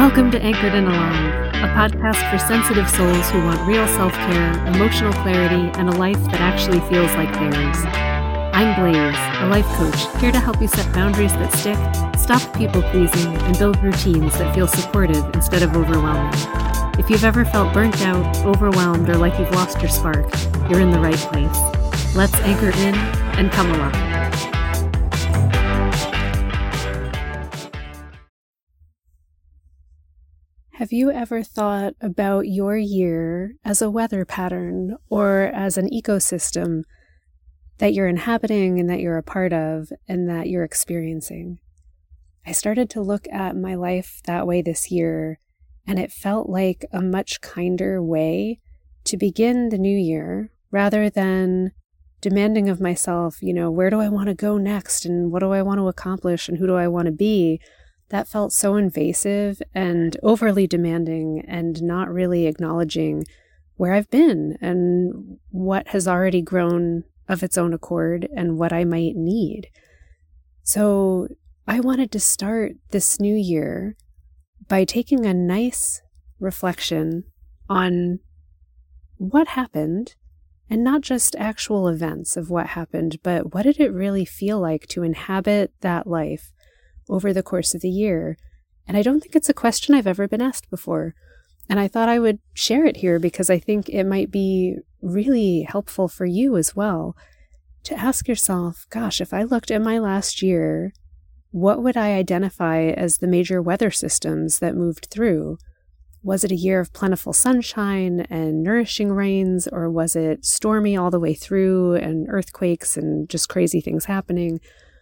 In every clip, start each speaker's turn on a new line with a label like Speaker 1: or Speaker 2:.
Speaker 1: Welcome to Anchored and Alive, a podcast for sensitive souls who want real self-care, emotional clarity, and a life that actually feels like theirs. I'm Blaze, a life coach, here to help you set boundaries that stick, stop people-pleasing, and build routines that feel supportive instead of overwhelming. If you've ever felt burnt out, overwhelmed, or like you've lost your spark, you're in the right place. Let's anchor in and come alive. Have you ever thought about your year as a weather pattern or as an ecosystem that you're inhabiting and that you're a part of and that you're experiencing? I started to look at my life that way this year, and it felt like a much kinder way to begin the new year rather than demanding of myself, where do I want to go next and what do I want to accomplish and who do I want to be? That felt so invasive and overly demanding and not really acknowledging where I've been and what has already grown of its own accord and what I might need. So I wanted to start this new year by taking a nice reflection on what happened, and not just actual events of what happened, but what did it really feel like to inhabit that life over the course of the year. And I don't think it's a question I've ever been asked before. And I thought I would share it here because I think it might be really helpful for you as well to ask yourself, gosh, if I looked at my last year, what would I identify as the major weather systems that moved through? Was it a year of plentiful sunshine and nourishing rains, or was it stormy all the way through and earthquakes and just crazy things happening?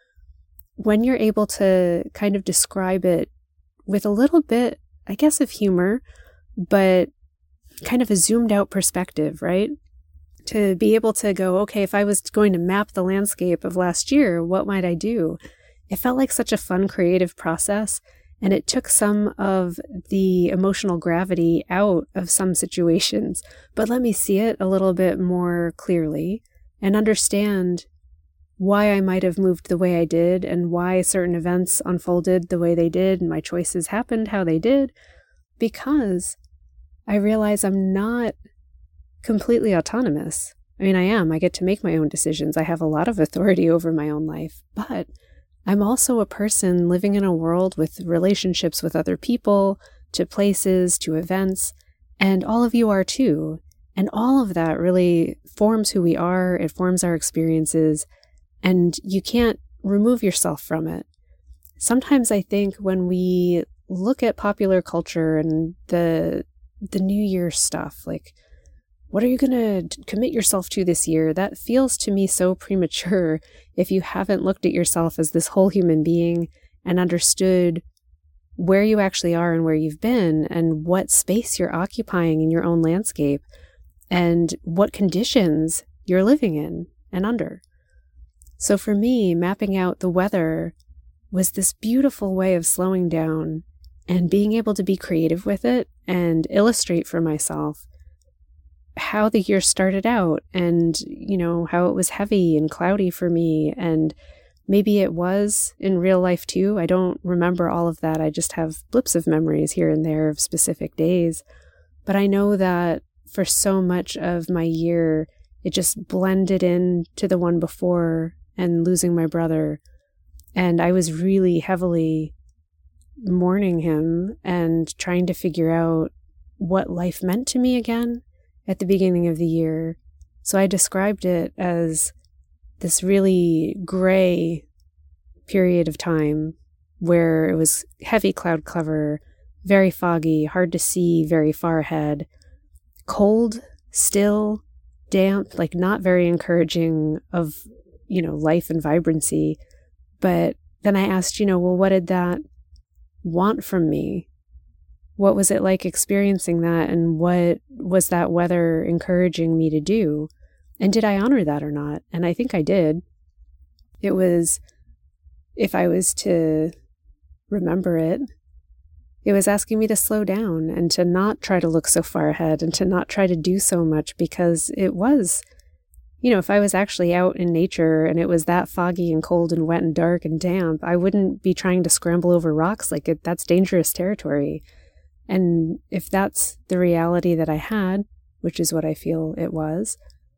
Speaker 1: When you're able to kind of describe it with a little bit, I guess, of humor, but kind of a zoomed out perspective, right? To be able to go, okay, if I was going to map the landscape of last year, what might I do? It felt like such a fun, creative process, and it took some of the emotional gravity out of some situations, but let me see it a little bit more clearly and understand why I might have moved the way I did and why certain events unfolded the way they did and my choices happened how they did, because I realize I'm not completely autonomous. I mean, I am. I get to make my own decisions. I have a lot of authority over my own life, but I'm also a person living in a world with relationships with other people, to places, to events, and all of you are too. And all of that really forms who we are. It forms our experiences. And you can't remove yourself from it. Sometimes I think when we look at popular culture and the New Year stuff, like, what are you going to commit yourself to this year? That feels to me so premature if you haven't looked at yourself as this whole human being and understood where you actually are and where you've been and what space you're occupying in your own landscape and what conditions you're living in and under. So for me, mapping out the weather was this beautiful way of slowing down and being able to be creative with it and illustrate for myself how the year started out and, how it was heavy and cloudy for me. And maybe it was in real life too. I don't remember all of that. I just have blips of memories here and there of specific days. But I know that for so much of my year, it just blended in to the one before, and losing my brother. And I was really heavily mourning him and trying to figure out what life meant to me again at the beginning of the year. So I described it as this really gray period of time where it was heavy cloud cover, very foggy, hard to see very far ahead, cold, still, damp, like not very encouraging of life and vibrancy. But then I asked, what did that want from me? What was it like experiencing that? And what was that weather encouraging me to do? And did I honor that or not? And I think I did. It was, if I was to remember it, it was asking me to slow down and to not try to look so far ahead and to not try to do so much, because it was, if I was actually out in nature and it was that foggy and cold and wet and dark and damp, I wouldn't be trying to scramble over rocks like it. That's dangerous territory. And if that's the reality that I had, which is what I feel it was,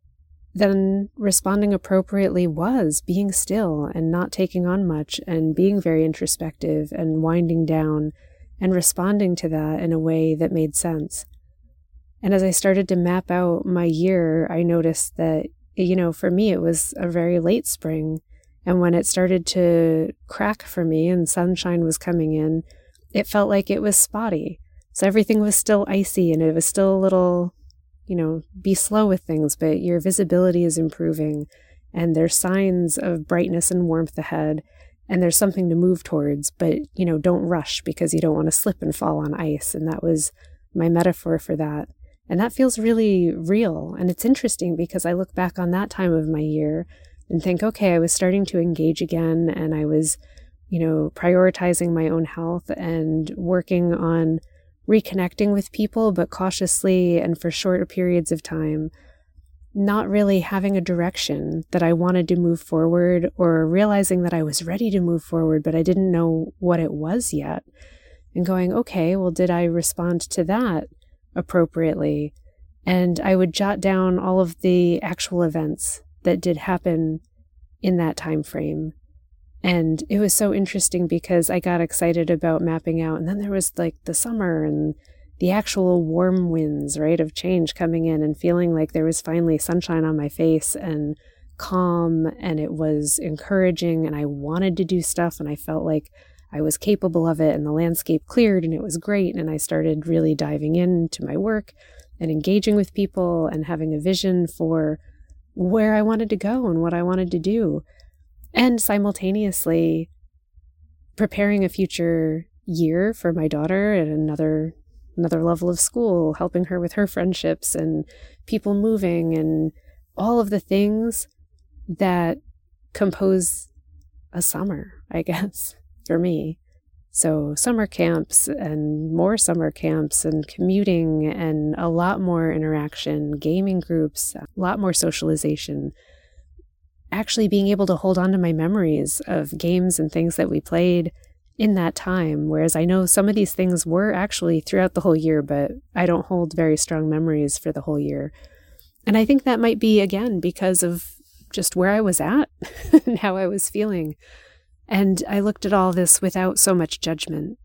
Speaker 1: then responding appropriately was being still and not taking on much and being very introspective and winding down and responding to that in a way that made sense. And as I started to map out my year, I noticed that, for me, it was a very late spring. And when it started to crack for me and sunshine was coming in, it felt like it was spotty. So everything was still icy and it was still a little, be slow with things, but your visibility is improving and there's signs of brightness and warmth ahead and there's something to move towards, but, don't rush because you don't want to slip and fall on ice. And that was my metaphor for that. And that feels really real. And it's interesting because I look back on that time of my year and think, okay, I was starting to engage again and I was, prioritizing my own health and working on reconnecting with people, but cautiously and for shorter periods of time, not really having a direction that I wanted to move forward or realizing that I was ready to move forward, but I didn't know what it was yet. And going, okay, well, did I respond to that appropriately? And I would jot down all of the actual events that did happen in that time frame. And it was so interesting because I got excited about mapping out. And then there was like the summer and the actual warm winds, right, of change coming in and feeling like there was finally sunshine on my face and calm. And it was encouraging and I wanted to do stuff and I felt like I was capable of it and the landscape cleared and it was great. And I started really diving into my work and engaging with people and having a vision for where I wanted to go and what I wanted to do. And simultaneously preparing a future year for my daughter at another level of school, helping her with her friendships and people moving and all of the things that compose a summer, I guess, for me. So summer camps and more summer camps and commuting and a lot more interaction, gaming groups, a lot more socialization. Actually being able to hold on to my memories of games and things that we played in that time, whereas I know some of these things were actually throughout the whole year, but I don't hold very strong memories for the whole year. And I think that might be, again, because of just where I was at and how I was feeling. And I looked at all this without so much judgment.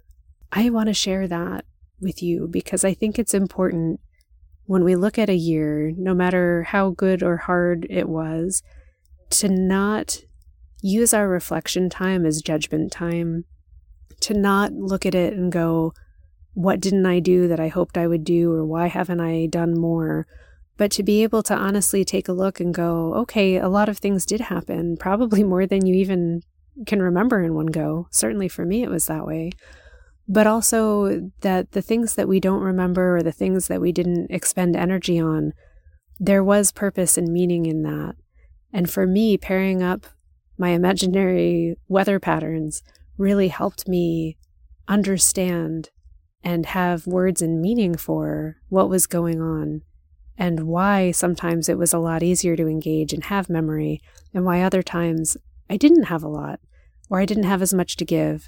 Speaker 1: I want to share that with you because I think it's important when we look at a year, no matter how good or hard it was, to not use our reflection time as judgment time, to not look at it and go, what didn't I do that I hoped I would do, or why haven't I done more? But to be able to honestly take a look and go, okay, a lot of things did happen, probably more than you even can remember in one go. Certainly for me, it was that way. But also that the things that we don't remember or the things that we didn't expend energy on, there was purpose and meaning in that. And for me, pairing up my imaginary weather patterns really helped me understand and have words and meaning for what was going on and why sometimes it was a lot easier to engage and have memory and why other times I didn't have a lot or I didn't have as much to give.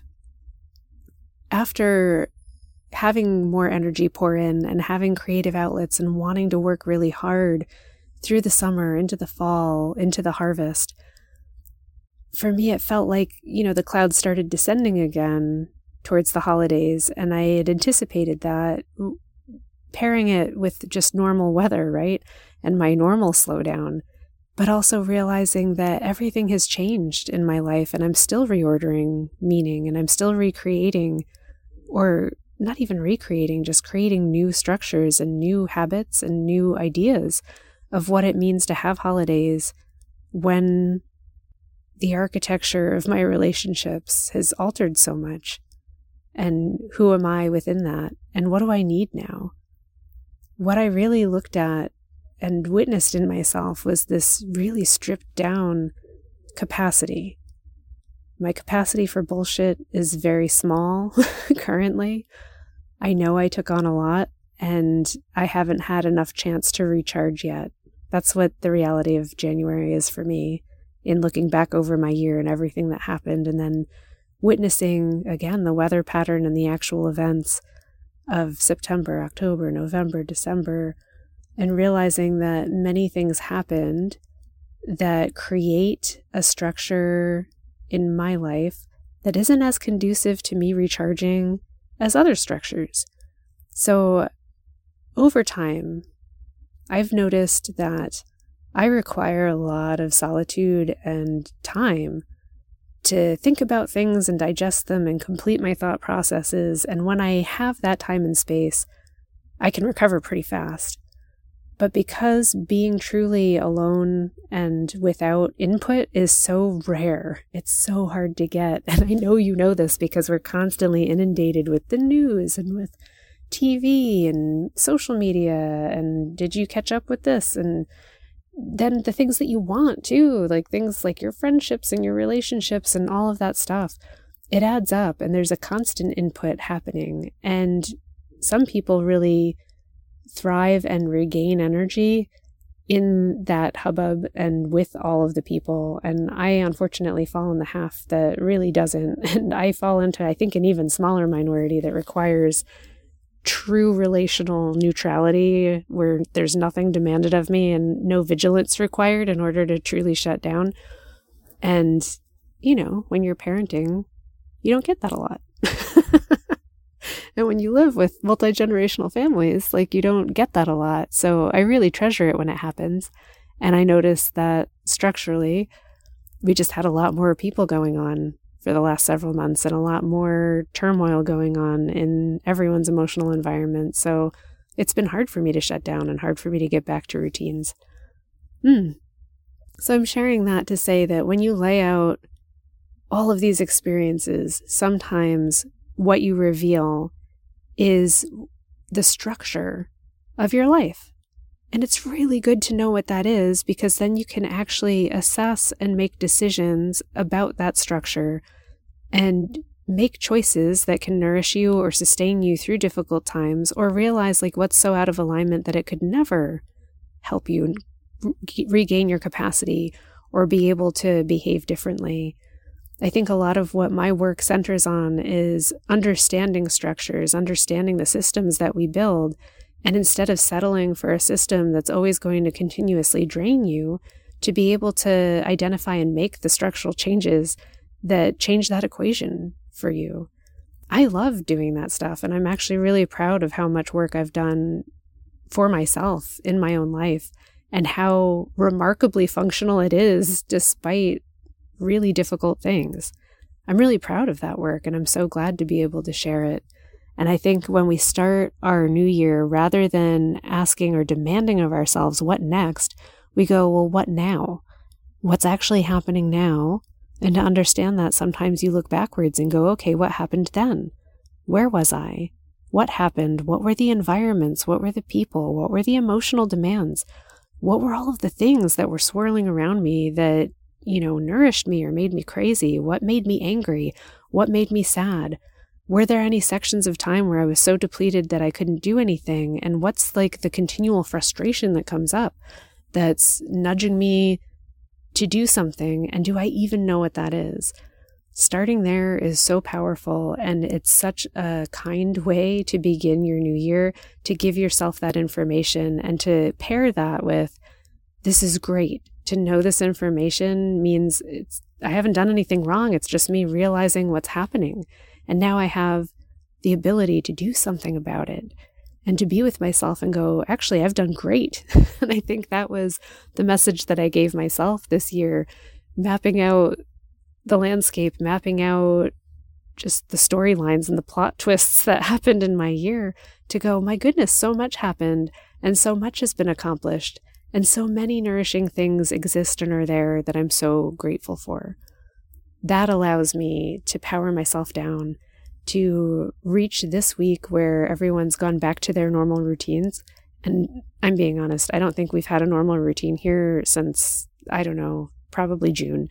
Speaker 1: After having more energy pour in and having creative outlets and wanting to work really hard through the summer, into the fall, into the harvest, for me, it felt like, the clouds started descending again towards the holidays. And I had anticipated that, pairing it with just normal weather, right? And my normal slowdown, but also realizing that everything has changed in my life and I'm still reordering meaning and I'm still recreating, or not even recreating, just creating new structures and new habits and new ideas of what it means to have holidays when the architecture of my relationships has altered so much. And who am I within that? And what do I need now? What I really looked at and witnessed in myself was this really stripped down capacity. My capacity for bullshit is very small currently. I know I took on a lot and I haven't had enough chance to recharge yet. That's what the reality of January is for me, in looking back over my year and everything that happened and then witnessing, again, the weather pattern and the actual events. of September, October, November, December, and realizing that many things happened that create a structure in my life that isn't as conducive to me recharging as other structures. So over time, I've noticed that I require a lot of solitude and time to think about things and digest them and complete my thought processes. And when I have that time and space, I can recover pretty fast. But because being truly alone and without input is so rare, it's so hard to get. And I know you know this because we're constantly inundated with the news and with TV and social media. And did you catch up with this? And then the things that you want too, like things like your friendships and your relationships and all of that stuff, it adds up and there's a constant input happening. And some people really thrive and regain energy in that hubbub and with all of the people. And I unfortunately fall in the half that really doesn't. And I fall into, I think, an even smaller minority that requires true relational neutrality, where there's nothing demanded of me and no vigilance required in order to truly shut down. And, you know, when you're parenting, you don't get that a lot. And when you live with multi-generational families, like, you don't get that a lot. So I really treasure it when it happens. And I noticed that structurally, we just had a lot more people going on for the last several months and a lot more turmoil going on in everyone's emotional environment. So it's been hard for me to shut down and hard for me to get back to routines. So I'm sharing that to say that when you lay out all of these experiences, sometimes what you reveal is the structure of your life. And it's really good to know what that is, because then you can actually assess and make decisions about that structure and make choices that can nourish you or sustain you through difficult times, or realize like what's so out of alignment that it could never help you regain your capacity or be able to behave differently. I think a lot of what my work centers on is understanding structures, understanding the systems that we build, and instead of settling for a system that's always going to continuously drain you, to be able to identify and make the structural changes that change that equation for you. I love doing that stuff, and I'm actually really proud of how much work I've done for myself in my own life and how remarkably functional it is despite really difficult things. I'm really proud of that work, and I'm so glad to be able to share it. And I think when we start our new year, rather than asking or demanding of ourselves what next, we go, well, what now? What's actually happening now? And to understand that, sometimes you look backwards and go, okay, what happened then? Where was I? What happened? What were the environments? What were the people? What were the emotional demands? What were all of the things that were swirling around me that, you know, nourished me or made me crazy? What made me angry? What made me sad? Were there any sections of time where I was so depleted that I couldn't do anything? And what's like the continual frustration that comes up that's nudging me to do something? And do I even know what that is? Starting there is so powerful, and it's such a kind way to begin your new year, to give yourself that information and to pair that with, this is great. To know this information means I haven't done anything wrong. It's just me realizing what's happening. And now I have the ability to do something about it and to be with myself and go, actually, I've done great. And I think that was the message that I gave myself this year, mapping out the landscape, mapping out just the storylines and the plot twists that happened in my year, to go, my goodness, so much happened and so much has been accomplished. And so many nourishing things exist and are there that I'm so grateful for. That allows me to power myself down, to reach this week where everyone's gone back to their normal routines. And I'm being honest, I don't think we've had a normal routine here since, I don't know, probably June.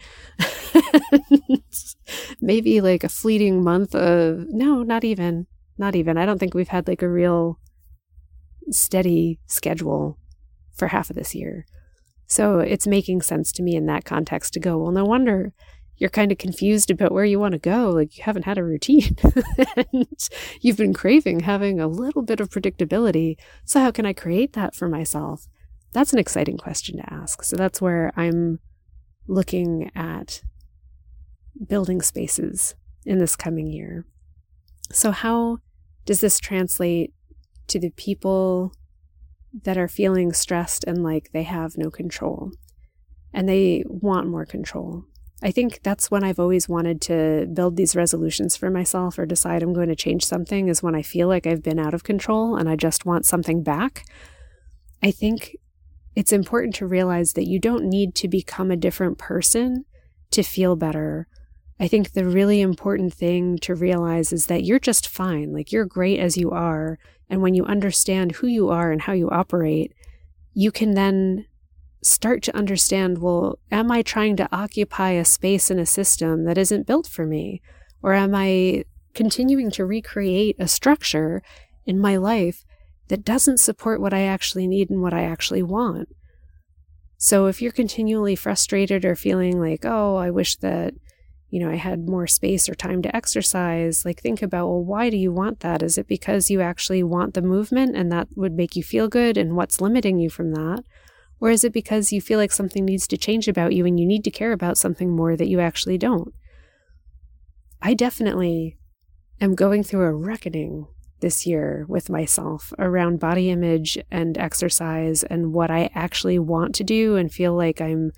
Speaker 1: Maybe like a fleeting month of, no, not even. I don't think we've had like a real steady schedule for half of this year. So it's making sense to me in that context to go, well, no wonder you're kind of confused about where you want to go. Like you haven't had a routine and you've been craving having a little bit of predictability. So how can I create that for myself? That's an exciting question to ask. So that's where I'm looking at building spaces in this coming year. So how does this translate to the people that are feeling stressed and like they have no control and they want more control? I think that's when I've always wanted to build these resolutions for myself or decide I'm going to change something, is when I feel like I've been out of control and I just want something back. I think it's important to realize that you don't need to become a different person to feel better. I think the really important thing to realize is that you're just fine. Like you're great as you are. And when you understand who you are and how you operate, you can then start to understand, well, am I trying to occupy a space in a system that isn't built for me? Or am I continuing to recreate a structure in my life that doesn't support what I actually need and what I actually want? So if you're continually frustrated or feeling like, oh, I wish that, I had more space or time to exercise, like think about, well, why do you want that? Is it because you actually want the movement and that would make you feel good, and what's limiting you from that? Or is it because you feel like something needs to change about you and you need to care about something more that you actually don't? I definitely am going through a reckoning this year with myself around body image and exercise and what I actually want to do and feel like I know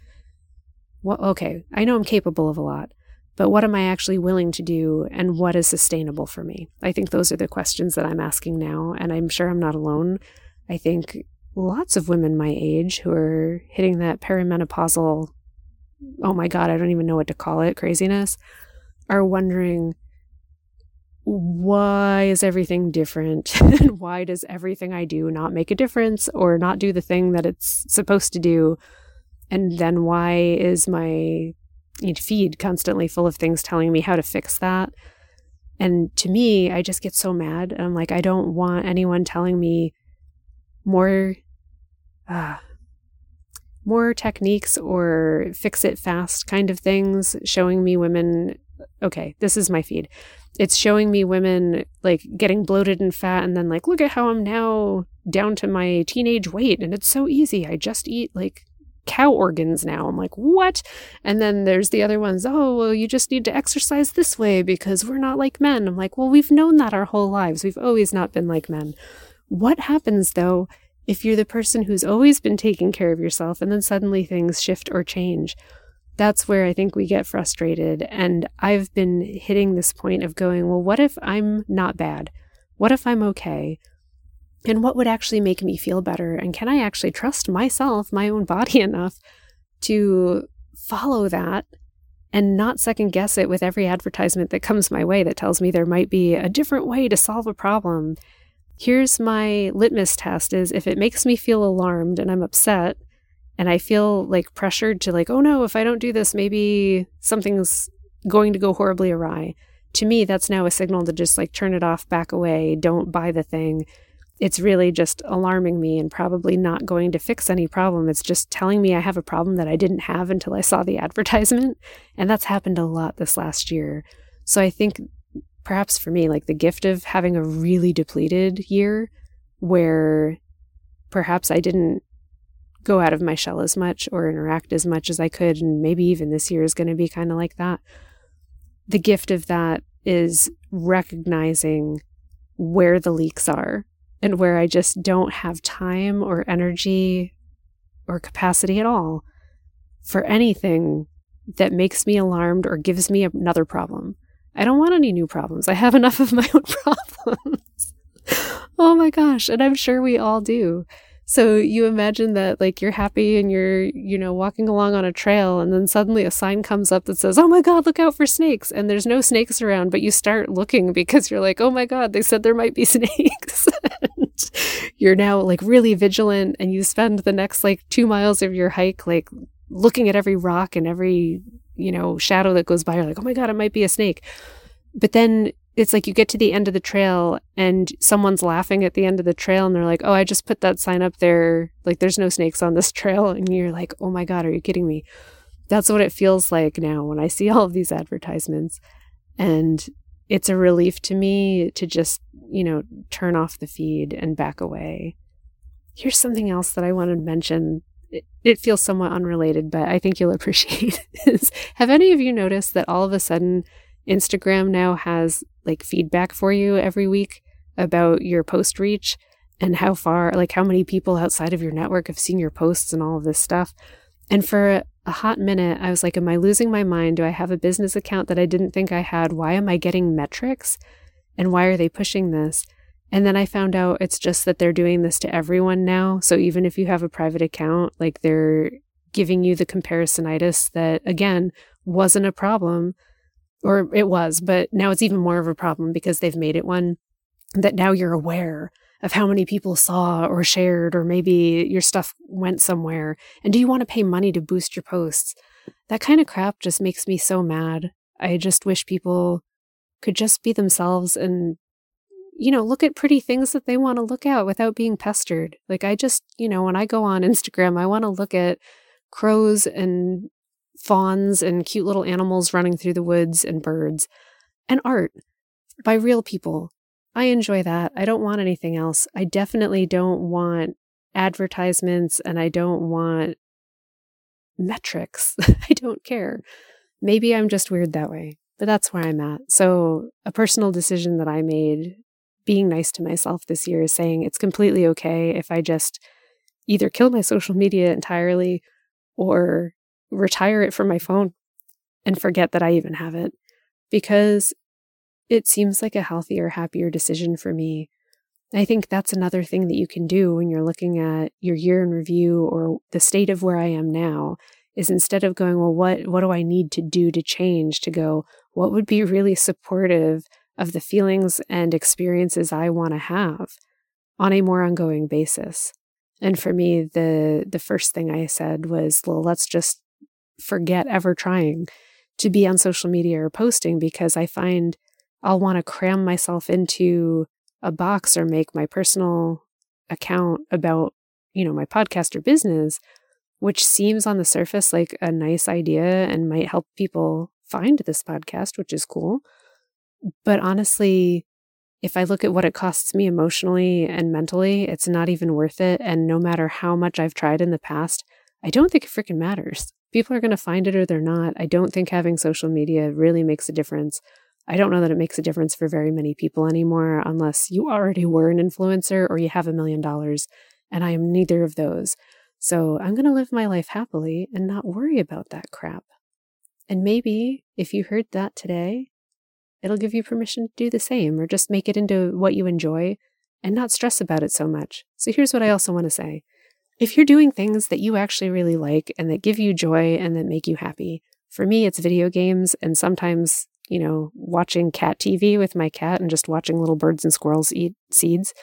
Speaker 1: I'm capable of a lot, but what am I actually willing to do and what is sustainable for me? I think those are the questions that I'm asking now, and I'm sure I'm not alone. I think lots of women my age who are hitting that perimenopausal, oh my God, I don't even know what to call it, craziness, are wondering, why is everything different? And why does everything I do not make a difference or not do the thing that it's supposed to do? And then why is my feed constantly full of things telling me how to fix that? And to me, I just get so mad. And I'm like, I don't want anyone telling me more techniques or fix it fast kind of things, showing me women. Okay, this is my feed. It's showing me women like getting bloated and fat and then like, look at how I'm now down to my teenage weight and it's so easy. I just eat like cow organs now. I'm like, what? And then there's the other ones. Oh, well, you just need to exercise this way because we're not like men. I'm like, well, we've known that our whole lives. We've always not been like men. What happens though if you're the person who's always been taking care of yourself and then suddenly things shift or change? That's where I think we get frustrated. And I've been hitting this point of going, well, what if I'm not bad? What if I'm okay? And what would actually make me feel better? And can I actually trust myself, my own body enough to follow that and not second guess it with every advertisement that comes my way that tells me there might be a different way to solve a problem? Here's my litmus test: is if it makes me feel alarmed and I'm upset and I feel like pressured to like, oh no, if I don't do this, maybe something's going to go horribly awry. To me, that's now a signal to just like turn it off, back away, don't buy the thing. It's really just alarming me and probably not going to fix any problem. It's just telling me I have a problem that I didn't have until I saw the advertisement. And that's happened a lot this last year. So I think perhaps for me, like the gift of having a really depleted year where perhaps I didn't go out of my shell as much or interact as much as I could, and maybe even this year is going to be kind of like that. The gift of that is recognizing where the leaks are and where I just don't have time or energy or capacity at all for anything that makes me alarmed or gives me another problem. I don't want any new problems. I have enough of my own problems. Oh my gosh. And I'm sure we all do. So you imagine that like you're happy and you're, walking along on a trail and then suddenly a sign comes up that says, oh my God, look out for snakes. And there's no snakes around, but you start looking because you're like, oh my God, they said there might be snakes. And you're now like really vigilant and you spend the next like 2 miles of your hike, like looking at every rock and every, shadow that goes by. You're like, oh my God, it might be a snake. But then it's like you get to the end of the trail and someone's laughing at the end of the trail and they're like, oh, I just put that sign up there. Like there's no snakes on this trail. And you're like, oh my God, are you kidding me? That's what it feels like now when I see all of these advertisements. And it's a relief to me to just, turn off the feed and back away. Here's something else that I wanted to mention. It feels somewhat unrelated, but I think you'll appreciate is, have any of you noticed that all of a sudden Instagram now has like feedback for you every week about your post reach and how far, like how many people outside of your network have seen your posts and all of this stuff? And for a hot minute, I was like, am I losing my mind? Do I have a business account that I didn't think I had? Why am I getting metrics? And why are they pushing this? And then I found out it's just that they're doing this to everyone now. So even if you have a private account, like they're giving you the comparisonitis that, again, wasn't a problem, or it was, but now it's even more of a problem because they've made it one that now you're aware of how many people saw or shared, or maybe your stuff went somewhere. And do you want to pay money to boost your posts? That kind of crap just makes me so mad. I just wish people could just be themselves and, look at pretty things that they want to look at without being pestered. Like I just, when I go on Instagram, I want to look at crows and fawns and cute little animals running through the woods and birds and art by real people. I enjoy that. I don't want anything else. I definitely don't want advertisements and I don't want metrics. I don't care. Maybe I'm just weird that way, but that's where I'm at. So a personal decision that I made, being nice to myself this year, is saying it's completely okay if I just either kill my social media entirely or retire it from my phone and forget that I even have it, because it seems like a healthier, happier decision for me. I think that's another thing that you can do when you're looking at your year in review or the state of where I am now, is instead of going, well, what do I need to do to change, to go, what would be really supportive of the feelings and experiences I want to have on a more ongoing basis. And for me, the first thing I said was, well, let's just forget ever trying to be on social media or posting, because I find I'll want to cram myself into a box or make my personal account about, my podcast or business, which seems on the surface like a nice idea and might help people find this podcast, which is cool. But honestly, if I look at what it costs me emotionally and mentally, it's not even worth it. And no matter how much I've tried in the past, I don't think it freaking matters. People are going to find it or they're not. I don't think having social media really makes a difference. I don't know that it makes a difference for very many people anymore, unless you already were an influencer or you have $1 million. And I am neither of those. So I'm going to live my life happily and not worry about that crap. And maybe if you heard that today, it'll give you permission to do the same, or just make it into what you enjoy and not stress about it so much. So here's what I also want to say. If you're doing things that you actually really like and that give you joy and that make you happy, for me, it's video games and sometimes, watching cat TV with my cat and just watching little birds and squirrels eat seeds.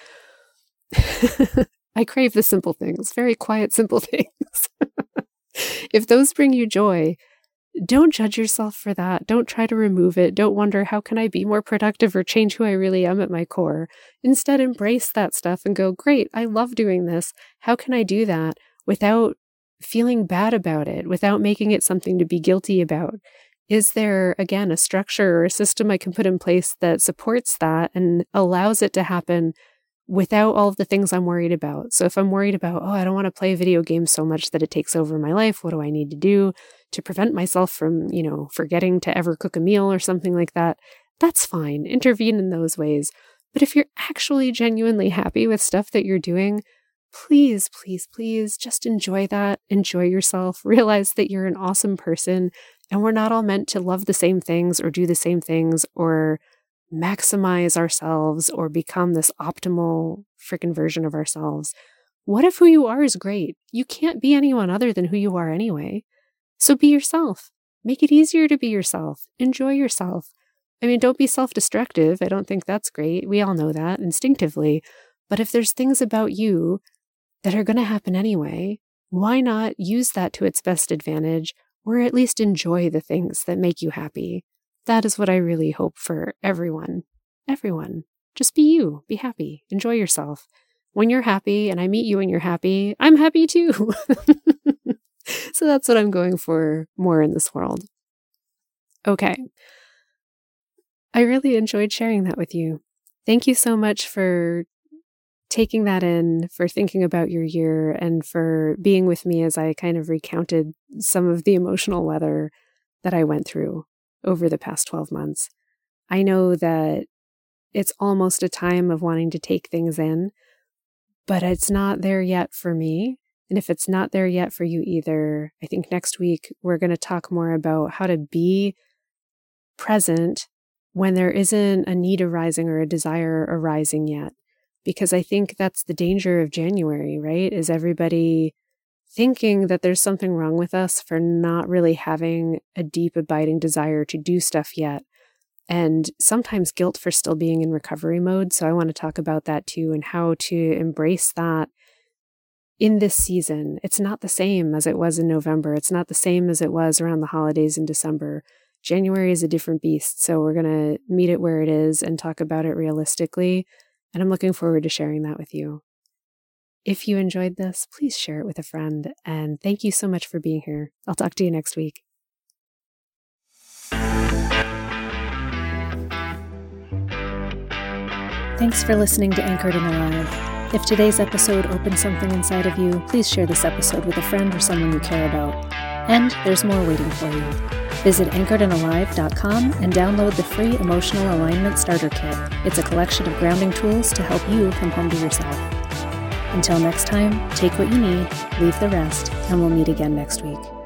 Speaker 1: I crave the simple things, very quiet, simple things. If those bring you joy, don't judge yourself for that. Don't try to remove it. Don't wonder, how can I be more productive or change who I really am at my core? Instead, embrace that stuff and go, great, I love doing this. How can I do that without feeling bad about it, without making it something to be guilty about? Is there, again, a structure or a system I can put in place that supports that and allows it to happen without all of the things I'm worried about? So if I'm worried about, I don't want to play video games so much that it takes over my life, what do I need to do to prevent myself from, forgetting to ever cook a meal or something like that? That's fine. Intervene in those ways. But if you're actually genuinely happy with stuff that you're doing, please, please, please just enjoy that. Enjoy yourself. Realize that you're an awesome person and we're not all meant to love the same things or do the same things or maximize ourselves or become this optimal freaking version of ourselves. What if who you are is great? You can't be anyone other than who you are anyway. So be yourself. Make it easier to be yourself. Enjoy yourself. I mean, don't be self-destructive. I don't think that's great. We all know that instinctively. But if there's things about you that are going to happen anyway, why not use that to its best advantage, or at least enjoy the things that make you happy? That is what I really hope for everyone. Everyone. Just be you. Be happy. Enjoy yourself. When you're happy and I meet you and you're happy, I'm happy too. So that's what I'm going for more in this world. Okay. I really enjoyed sharing that with you. Thank you so much for taking that in, for thinking about your year, and for being with me as I kind of recounted some of the emotional weather that I went through over the past 12 months. I know that it's almost a time of wanting to take things in, but it's not there yet for me. And if it's not there yet for you either, I think next week we're going to talk more about how to be present when there isn't a need arising or a desire arising yet. Because I think that's the danger of January, right? Is everybody thinking that there's something wrong with us for not really having a deep, abiding desire to do stuff yet. And sometimes guilt for still being in recovery mode. So I want to talk about that too, and how to embrace that in this season. It's not the same as it was in November. It's not the same as it was around the holidays in December. January is a different beast. So we're going to meet it where it is and talk about it realistically. And I'm looking forward to sharing that with you. If you enjoyed this, please share it with a friend. And thank you so much for being here. I'll talk to you next week. Thanks for listening to Anchored and Alive. If today's episode opened something inside of you, please share this episode with a friend or someone you care about. And there's more waiting for you. Visit anchoredandalive.com and download the free Emotional Alignment Starter Kit. It's a collection of grounding tools to help you come home to yourself. Until next time, take what you need, leave the rest, and we'll meet again next week.